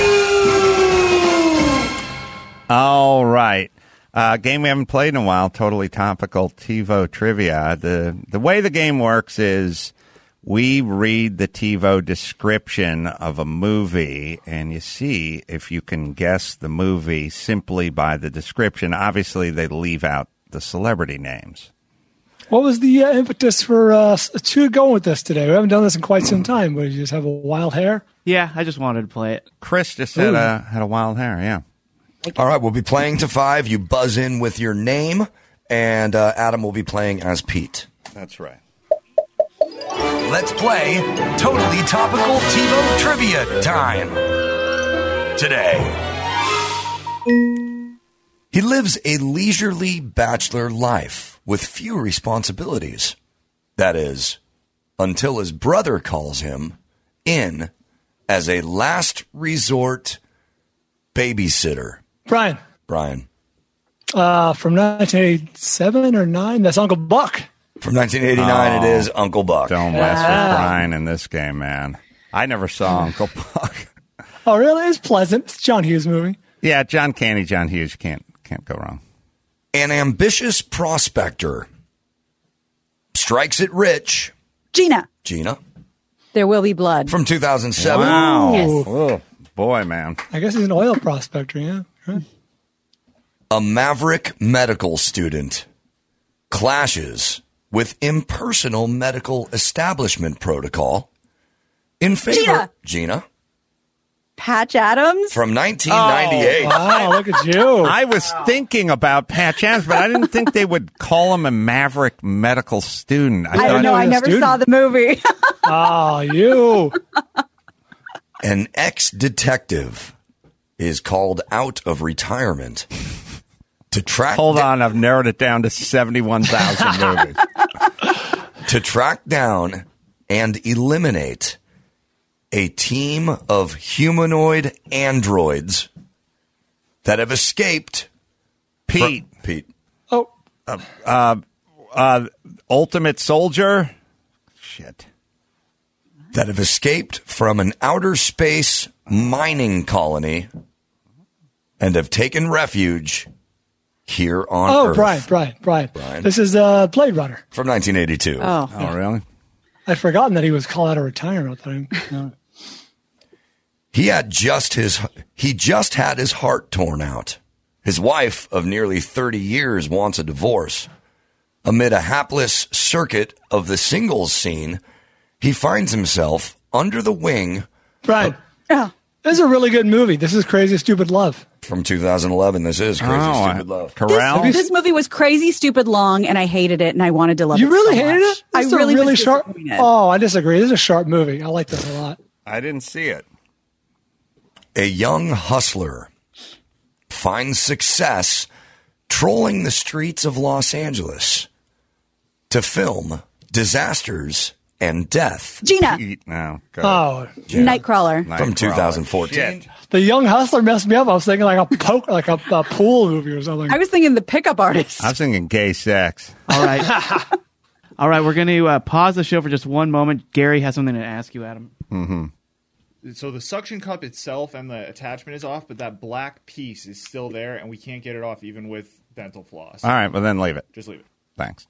Jew. All right. Uh, game we haven't played in a while, totally topical TiVo trivia. The the way the game works is we read the TiVo description of a movie, and you see if you can guess the movie simply by the description. Obviously, they leave out the celebrity names. What was the uh, impetus for uh, to go with this today? We haven't done this in quite some time. But you just have a wild hair? Yeah, I just wanted to play it. Chris just had a, had a wild hair, yeah. All right, we'll be playing to five. You buzz in with your name, and uh, Adam will be playing as Pete. That's right. Let's play Totally Topical TiVo Trivia time. Today, he lives a leisurely bachelor life with few responsibilities. That is, until his brother calls him in as a last resort babysitter. Brian. Brian. Uh, from nineteen eighty-seven or nine, that's Uncle Buck. From nineteen eighty-nine, Oh, it is Uncle Buck. Don't mess with Brian in this game, man. I never saw Uncle Buck. Oh, really? It's pleasant. It's a John Hughes movie. Yeah, John Candy, John Hughes. Can't can't go wrong. An ambitious prospector strikes it rich. Gina. Gina. There Will Be Blood. From two thousand seven. Wow. Yes. Oh, boy, man. I guess he's an oil prospector, yeah. Right. A maverick medical student clashes with impersonal medical establishment protocol in favor. Gina. Gina. Patch Adams. From nineteen ninety-eight. Oh, wow, look at you. I was thinking about Patch Adams, but I didn't think they would call him a maverick medical student. I don't know. he I was a never student. saw the movie. Oh, you. An ex-detective is called out of retirement to track Hold da- on, I've narrowed it down to seventy-one thousand movies. to track down and eliminate a team of humanoid androids that have escaped. Pete, Fr- Pete. Oh, uh, Ultimate Soldier. Shit. That have escaped from an outer space mining colony and have taken refuge here on oh, Earth. Brian, Brian, Brian, Brian. This is uh, Blade Runner. From nineteen eighty-two. Oh. Oh, really? I'd forgotten that he was called out of retirement. I thought he- no. He had just his he just had his heart torn out. His wife of nearly thirty years wants a divorce. Amid a hapless circuit of the singles scene, he finds himself under the wing. Brian, Oh. this is a really good movie. This is Crazy Stupid Love. From two thousand eleven, this is Crazy Oh, Stupid Love. Corral. This, this movie was crazy, stupid, long, and I hated it, and I wanted to love You it. really so hated much. it? I This is a really, really was sharp. disappointed. Oh, I disagree. This is a sharp movie. I like this a lot. I didn't see it. A young hustler finds success trolling the streets of Los Angeles to film disasters and death. Gina, Pete, no. Go. Oh, Nightcrawler. From Nightcrawler. two thousand fourteen. Shit. The Young Hustler messed me up. I was thinking like a poke, like a, a pool movie or something. I was thinking the pickup artist. I was thinking gay sex. All right. All right, we're going to uh, pause the show for just one moment. Gary has something to ask you, Adam. Mm-hmm. So the suction cup itself and the attachment is off, but that black piece is still there, and we can't get it off even with dental floss. All right, well, then leave it. Just leave it. Thanks.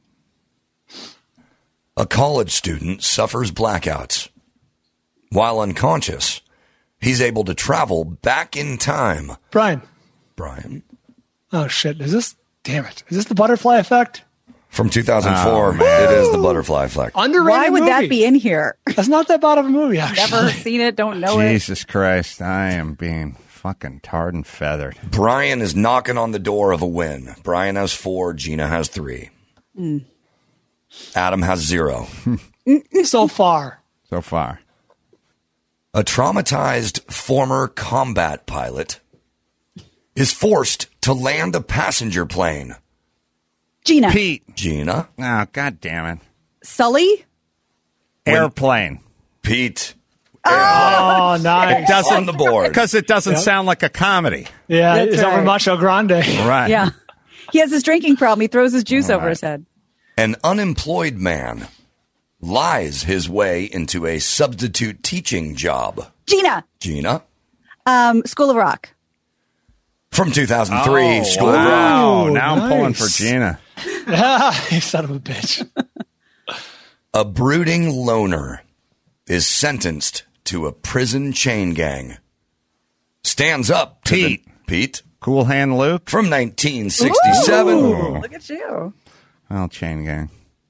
A college student suffers blackouts. While unconscious, he's able to travel back in time. Brian. Brian. Oh, shit. Is this, damn it. Is this the butterfly effect? From two thousand four, Oh, it is the butterfly effect. Underrated Why would movie. that be in here? That's not that bad of a movie, actually. Never seen it, don't know it. Jesus Christ, I am being fucking tarred and feathered. Brian is knocking on the door of a win. Brian has four, Gina has three. Mm. Adam has zero. So far. So far. A traumatized former combat pilot is forced to land a passenger plane. Gina. Pete. Gina. Oh, God damn it. Sully? Airplane. Pete. Oh, nice. It doesn't, On the board. Because it doesn't Yep. sound like a comedy. Yeah, That's it's over right. Macho Grande. Right. Yeah. He has this drinking problem. He throws his juice All over right. his head. An unemployed man lies his way into a substitute teaching job. Gina. Gina. Um, School of Rock. From two thousand three, Oh, School of Rock. wow. Rock. Now I'm pulling for Nice. Gina. You son of a bitch. A brooding loner is sentenced to a prison chain gang. Stands up to Pete. the Pete Cool Hand Luke. from nineteen sixty-seven. Ooh. Look at you. Well, chain gang.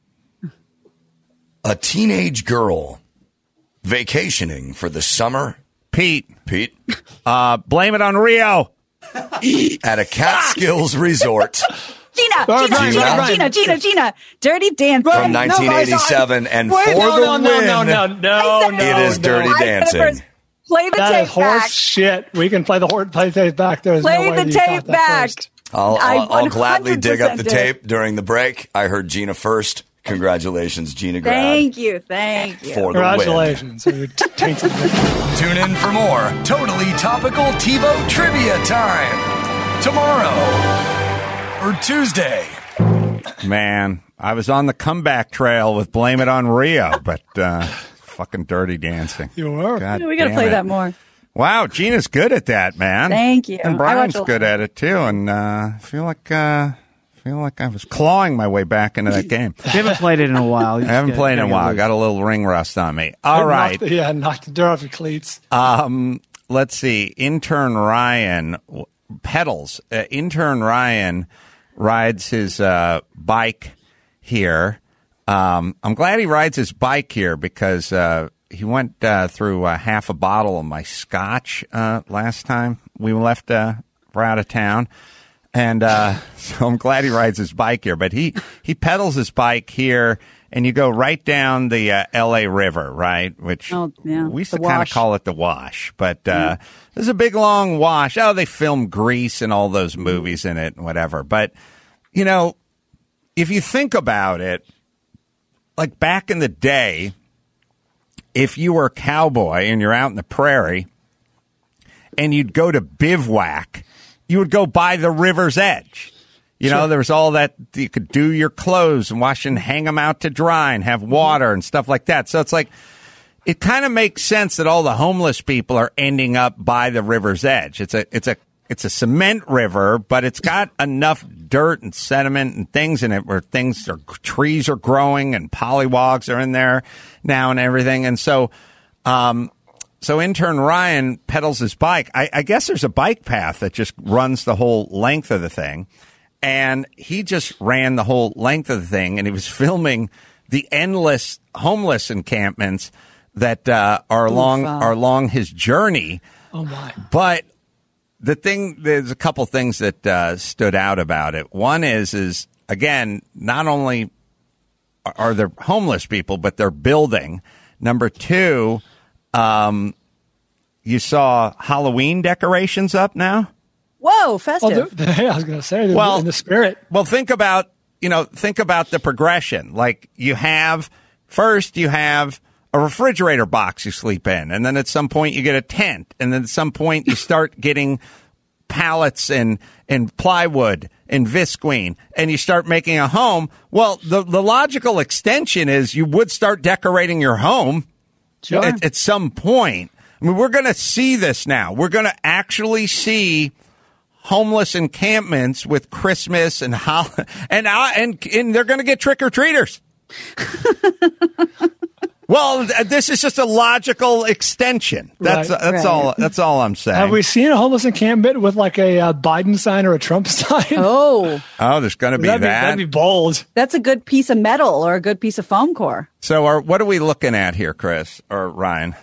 A teenage girl vacationing for the summer. Pete. Pete Uh, blame it on Rio. at a Catskills resort Gina. Brian, Gina, Brian, Gina, Brian. Gina, Gina, Gina. Dirty Dancing. from no, nineteen eighty-seven, and Wait, for no, the no, no, win, no, no, no, no. it is no. Dirty I said it Dancing. first. Play the That tape is horse back. shit. We can play the horse, play the tape back. There's Play no way the that you got tape that back. first. I'll, I I'll, I'll gladly dig up the one hundred percent tape during the break. I heard Gina first. Congratulations, Gina Grad. Thank you. Thank you. For the win. Congratulations. You tainted the- Tune in for more totally topical TiVo trivia time tomorrow or Tuesday. Man, I was on the comeback trail with Blame It on Rio, but uh, fucking Dirty Dancing. You were. God we got to damn play it. that more. Wow, Gina's good at that, man. Thank you. And I Brian's watch a- good at it too. And uh, I feel like uh, feel like I was clawing my way back into that game. If you haven't played it in a while. I haven't played in a while. Got a little ring rust on me. All right. Knocked, yeah, knocked the door off your cleats. Um, let's see. Intern Ryan w- pedals. Uh, intern Ryan rides his uh, bike here. Um, I'm glad he rides his bike here because uh, he went uh, through uh, half a bottle of my scotch uh, last time we left uh, we're out of town. And uh, so I'm glad he rides his bike here. But he, he pedals his bike here, and you go right down the uh, L A River, right? Which Oh, yeah, we used the to kind of wash. call it the wash. But uh, there's a big, long wash. Oh, they filmed Grease and all those movies in it and whatever. But, you know, if you think about it, like back in the day, if you were a cowboy and you're out in the prairie and you'd go to bivouac, you would go by the river's edge. You know, there was all that you could do your clothes and wash and hang them out to dry and have water and stuff like that. So it's like, it kind of makes sense that all the homeless people are ending up by the river's edge. It's a, it's a, it's a cement river, but it's got enough dirt and sediment and things in it where things are, trees are growing and pollywogs are in there now and everything. And so, um, so intern Ryan pedals his bike. I, I guess there's a bike path that just runs the whole length of the thing. And he just ran the whole length of the thing, and he was filming the endless homeless encampments that uh, are along wow. are along his journey. Oh, my. But the thing, there's a couple things that uh, stood out about it. One is, is again, not only are there homeless people, but they're building. Number two, um, you saw Halloween decorations up now. Whoa, Oh, festive. the, the, I was going to say, they're Well- in the spirit. Well, think about, you know, think about the progression. Like you have, first you have a refrigerator box you sleep in, and then at some point you get a tent, and then at some point you start getting pallets and, and plywood and visqueen and you start making a home, well, the, the logical extension is you would start decorating your home Sure. at, at some point. I mean, we're going to see this now. We're going to actually see homeless encampments with Christmas and hol- and, uh, and and they're going to get trick-or-treaters. Well, this is just a logical extension. That's Right. that's Right. all. That's all I'm saying. Have we seen a homeless encampment with like a uh, Biden sign or a Trump sign? Oh, Oh, there's going to be that'd, be, that. that'd be bold. that's a good piece of metal or a good piece of foam core. So, are, what are we looking at here, Chris or Ryan?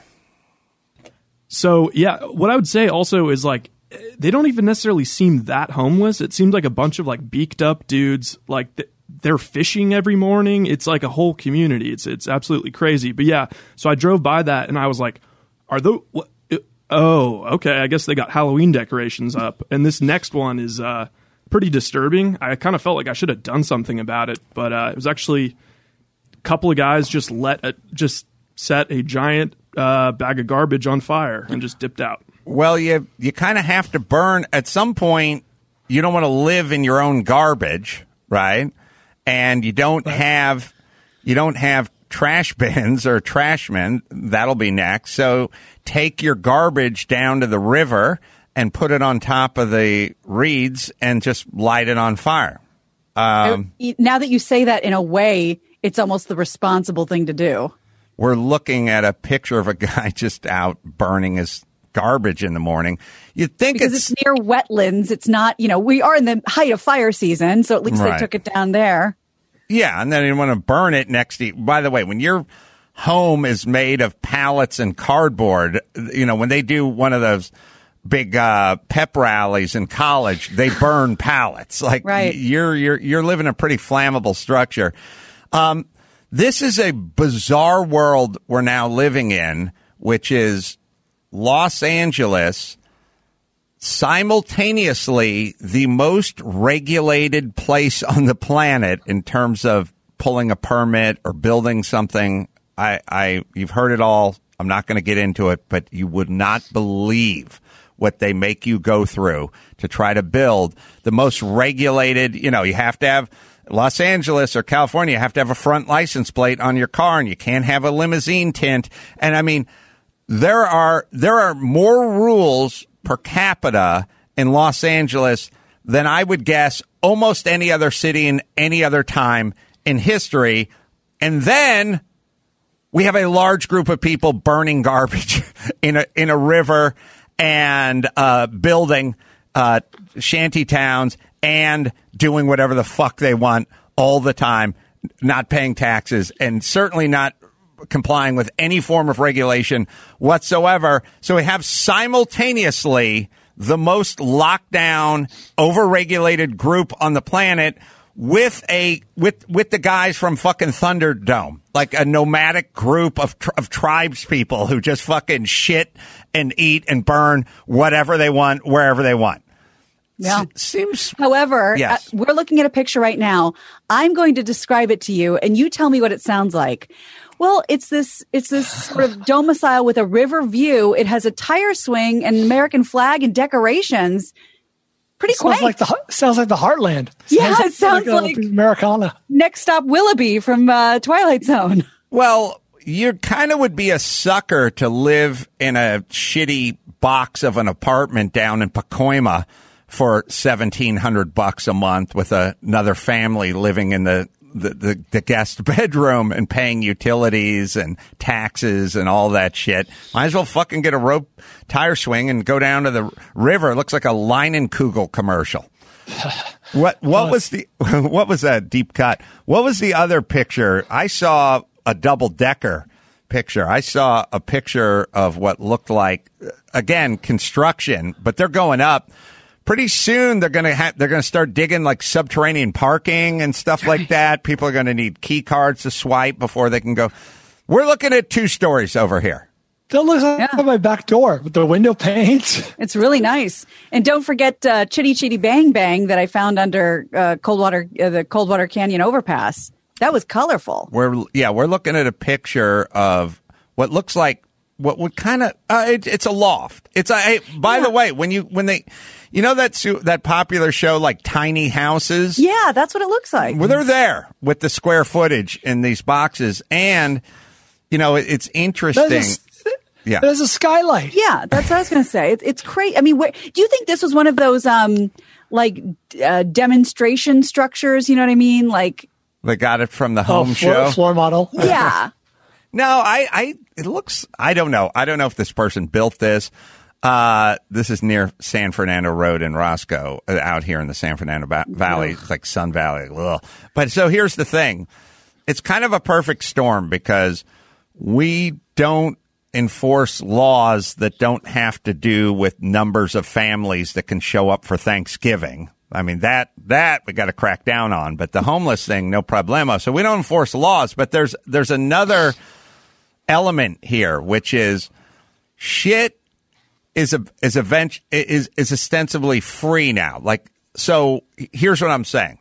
So, yeah, what I would say also is like, they don't even necessarily seem that homeless. It seemed like a bunch of like beaked up dudes, like th- they're fishing every morning. It's like a whole community. It's it's absolutely crazy. But yeah, so I drove by that and I was like, are those, what? Oh, okay. I guess they got Halloween decorations up. And this next one is uh, pretty disturbing. I kind of felt like I should have done something about it, but uh, it was actually a couple of guys just let a, just set a giant uh, bag of garbage on fire and just dipped out. Well, you you kind of have to burn at some point. You don't want to live in your own garbage, right? And you don't have you don't have trash bins or trash men. That'll be next. So take your garbage down to the river and put it on top of the reeds and just light it on fire. Um, Now that you say that, in a way, it's almost the responsible thing to do. we're looking at a picture of a guy just out burning his garbage in the morning. You'd think Because it's, it's near wetlands. It's not, you know, we are in the height of fire season, so at least Right. they took it down there. yeah, and then you want to burn it next to you. By the way, when your home is made of pallets and cardboard, you know, when they do one of those big uh, pep rallies in college, they burn pallets. Like Right. you're you're you're living a pretty flammable structure. Um, this is a bizarre world we're now living in, which is Los Angeles, simultaneously the most regulated place on the planet in terms of pulling a permit or building something. I, I you've heard it all. I'm not going to get into it, but you would not believe what they make you go through to try to build the most regulated. You know, you have to have Los Angeles or California, you have to have a front license plate on your car, and you can't have a limousine tint. And I mean, There are there are more rules per capita in Los Angeles than I would guess almost any other city in any other time in history. And then we have a large group of people burning garbage in a in a river and uh, building uh, shanty towns and doing whatever the fuck they want all the time, not paying taxes, and certainly not complying with any form of regulation whatsoever. So we have simultaneously the most locked down, overregulated group on the planet with a with with the guys from fucking Thunderdome, like a nomadic group of tr- of tribes people who just fucking shit and eat and burn whatever they want wherever they want. Yeah. S- seems However, Yes. uh, we're looking at a picture right now. I'm going to describe it to you, and you tell me what it sounds like. Well, it's this it's this sort of domicile with a river view. It has a tire swing, and American flag and decorations. Pretty Sounds quaint. like the sounds like the Heartland. Yeah, it sounds a like- Americana. Next stop, Willoughby from uh, Twilight Zone. Well, you kind of would be a sucker to live in a shitty box of an apartment down in Pacoima for seventeen hundred bucks a month with a, another family living in the, the, the, the guest bedroom and paying utilities and taxes and all that shit. Might as well fucking get a rope tire swing and go down to the river. It looks like a Leinenkugel commercial. What what was the what was that deep cut? What was the other picture? I saw a double decker picture. I saw a picture of what looked like, again, construction, but they're going up. Pretty soon they're going to ha- they're going to start digging like subterranean parking and stuff like that. People are going to need key cards to swipe before they can go. We're looking at two stories over here. That looks like Yeah. my back door with the window paint. It's really nice. And don't forget uh, Chitty Chitty Bang Bang that I found under uh, Coldwater, uh, the Coldwater Canyon overpass. That was colorful. We're yeah, we're looking at a picture of what looks like what would kind of uh, it, it's a loft. It's a hey, by the way, when you when they You know that su- that popular show like Tiny Houses? Yeah, that's what it looks like. Well, they're there with the square footage in these boxes. And, you know, it, it's interesting. There's a, yeah. there's a skylight. Yeah, that's what I was going to say. It, it's crazy. I mean, where, do you think this was one of those um like uh, demonstration structures? You know what I mean? Like they got it from the Oh, home floor, show. floor model. Yeah. No, I, I, it looks, I don't know. I don't know if this person built this. Uh, this is near San Fernando Road in Roscoe, uh, out here in the San Fernando ba- Valley. It's like Sun Valley. Ugh. But so here's the thing. It's kind of a perfect storm because we don't enforce laws that don't have to do with numbers of families that can show up for Thanksgiving. I mean, that, that we got to crack down on, but the homeless thing, no problemo. So we don't enforce laws, but there's, there's another element here, which is shit is a, is event, is, is ostensibly free now. Like, so here's what I'm saying.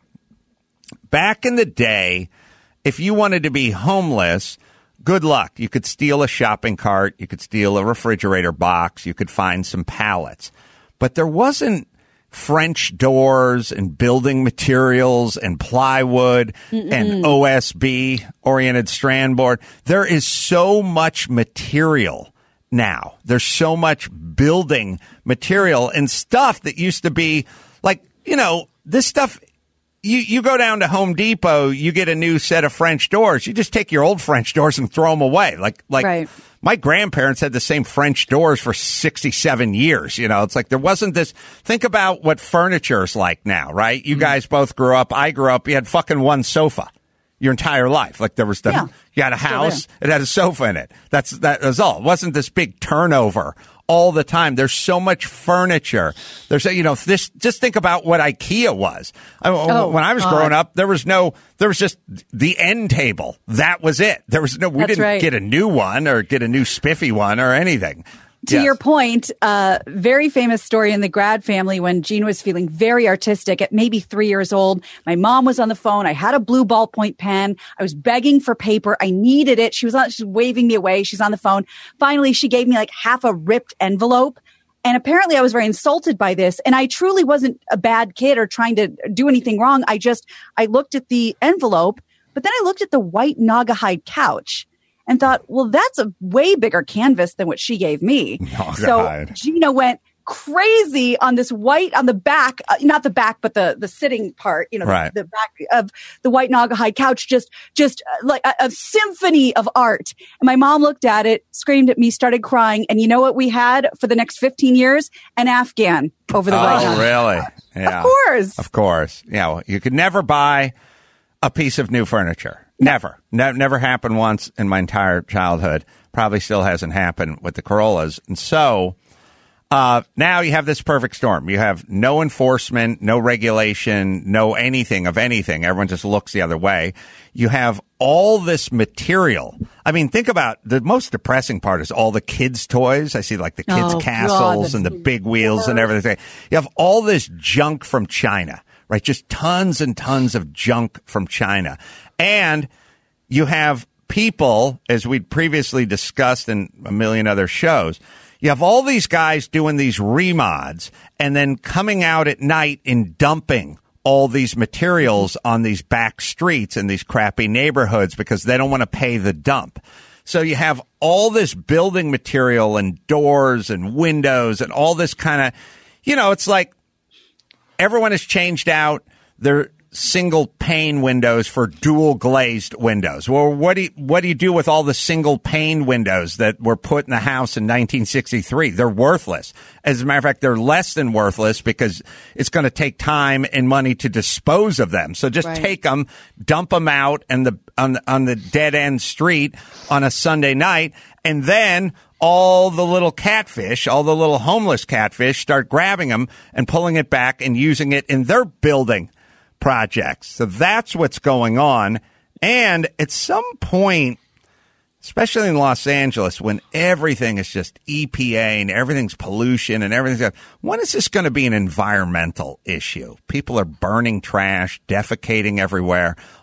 Back in the day, if you wanted to be homeless, good luck. You could steal a shopping cart. You could steal a refrigerator box. You could find some pallets, but there wasn't French doors and building materials and plywood Mm-mm. and O S B, oriented strand board. There is so much material now. There's so much building material and stuff that used to be like, you know, this stuff. You, you go down to Home Depot, you get a new set of French doors. You just take your old French doors and throw them away. Like, like right. My grandparents had the same French doors for sixty-seven years. You know, it's like there wasn't this. Think about what furniture is like now, right? You mm-hmm. guys both grew up. I grew up. You had fucking one sofa your entire life. Like there was the, yeah, you had a house. It had a sofa in it. That's, that was all. It wasn't this big turnover all the time. There's so much furniture. There's, a, you know, this, just think about what IKEA was. I, oh, when I was God. growing up, there was no, there was just the end table. That was it. There was no, we That's didn't right. get a new one or get a new spiffy one or anything. To Yes. your point, uh, very famous story in the Grad family when Gene was feeling very artistic at maybe three years old. My mom was on the phone. I had a blue ballpoint pen. I was begging for paper. I needed it. She was on, she's waving me away. She's on the phone. Finally, she gave me like half a ripped envelope. And apparently I was very insulted by this. And I truly wasn't a bad kid or trying to do anything wrong. I just, I looked at the envelope, but then I looked at the white Naugahyde couch and thought, well, that's a way bigger canvas than what she gave me. Oh, so God. Gina went crazy on this white, on the back, uh, not the back, but the, the sitting part, you know, right. the, the back of the white Naugahyde couch, just, just uh, like a, a symphony of art. And my mom looked at it, screamed at me, started crying. And you know what we had for the next fifteen years? An Afghan over the oh, white Naugahyde. really? Yeah. Of course. Of course. You know, you could never buy a piece of new furniture. Never. Ne- never happened once in my entire childhood. Probably still hasn't happened with the Corollas. And so uh, now you have this perfect storm. You have no enforcement, no regulation, no anything of anything. Everyone just looks the other way. You have all this material. I mean, think about the most depressing part is all the kids' toys. I see like the kids' Oh, castles God, and the big wheels and everything. You have all this junk from China. Right, just tons and tons of junk from China. And you have people, as we'd previously discussed in a million other shows, you have all these guys doing these remods and then coming out at night and dumping all these materials on these back streets in these crappy neighborhoods because they don't want to pay the dump. So you have all this building material and doors and windows and all this kind of, you know, it's like, everyone has changed out their single pane windows for dual glazed windows. Well, what do you, what do you do with all the single pane windows that were put in the house in nineteen sixty-three? They're worthless. As a matter of fact, they're less than worthless because it's going to take time and money to dispose of them. So just right. take them, dump them out and the, on the, on the dead end street on a Sunday night. And then all the little catfish, all the little homeless catfish start grabbing them and pulling it back and using it in their building projects. So that's what's going on. And at some point, especially in Los Angeles, when everything is just E P A and everything's pollution and everything's, when is this going to be an environmental issue? People are burning trash, defecating everywhere.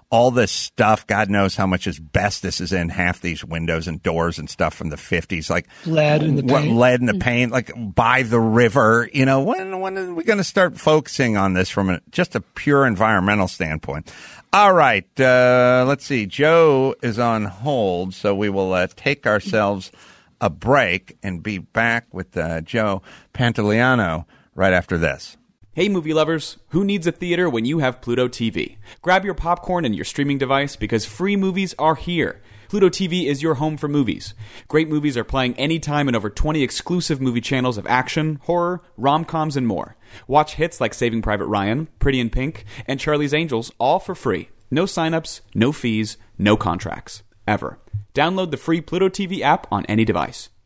all this stuff. God knows how much asbestos is in half these windows and doors and stuff from the fifties. Like lead in the what, paint. lead in the paint, like by the river. You know, when when are we going to start focusing on this from a, just a pure environmental standpoint? All right, uh, let's see. Joe is on hold, so we will uh, take ourselves a break and be back with uh, Joe Pantoliano right after this. Hey movie lovers, who needs a theater when you have Pluto T V? Grab your popcorn and your streaming device because free movies are here. Pluto T V is your home for movies. Great movies are playing anytime in over twenty exclusive movie channels of action, horror, rom-coms, and more. Watch hits like Saving Private Ryan, Pretty in Pink, and Charlie's Angels all for free. No signups, no fees, no contracts. Ever. Download the free Pluto T V app on any device.